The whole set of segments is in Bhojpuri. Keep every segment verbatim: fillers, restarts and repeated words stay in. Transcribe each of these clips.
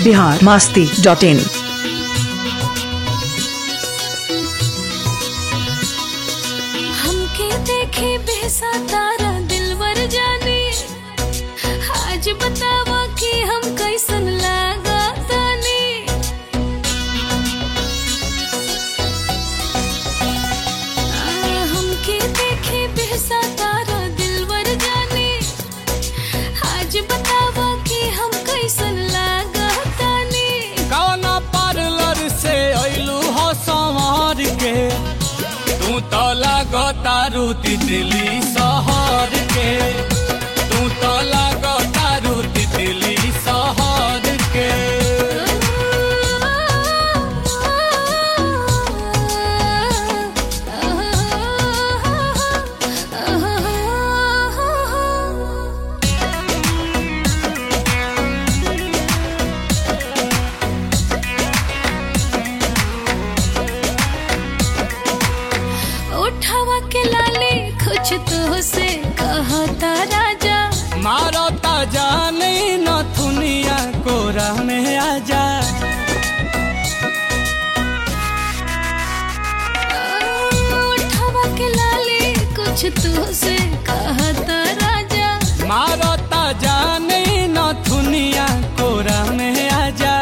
बिहार मस्ती डॉट इन। हमके देखे बेसा तारा दिलवर जाने, आज बतावा कि हम कैसन लागा ताने। हमके देखे बेसा तारा दिलवर जाने, आज बतावा कि हम कैसन लागा ताने। कौना पार्लर से अइलू हो संवार के, तू तो लागो तारू तितली शहर के, तू तो लागो तारू तितली शहर के। उठावा के लाले कुछ तो से कहता राजा, मारो ताजा नहीं न दुनिया कोरा में आजा। उठावा के लाले कुछ तो से कहता राजा, मारो ताजा नहीं न दुनिया कोरा में आजा।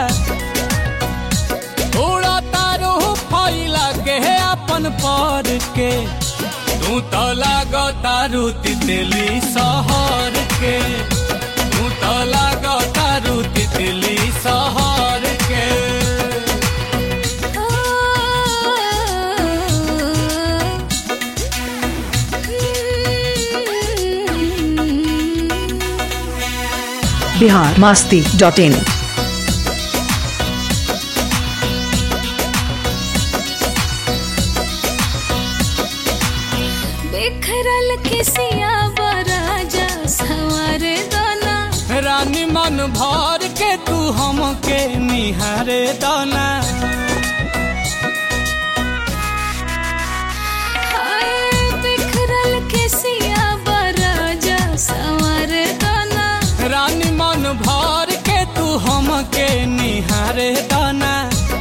उड़ा तारो फैला के अपन पर के, तू तो लागो तारू तितली शहर के, तू तो लागो तारू तितली शहर के। बिहार मस्ती डॉट इन। बेखरल किसिया बराजा सवारे दाना, रानी मन भर के तू हमके निहारे दाना। हाय बेखरल किसिया बराजा सवारे दाना, रानी मन भर के तू हमके निहारे दाना।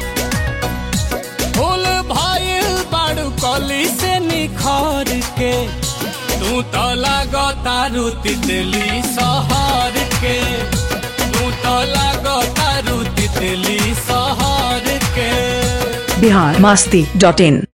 फूल भइल बाड़ू कली से निखर के, तू तो लागो तारू तितली शहर के, तू तो लागो तारू तितली शहर के। बिहार मस्ती डॉट इन।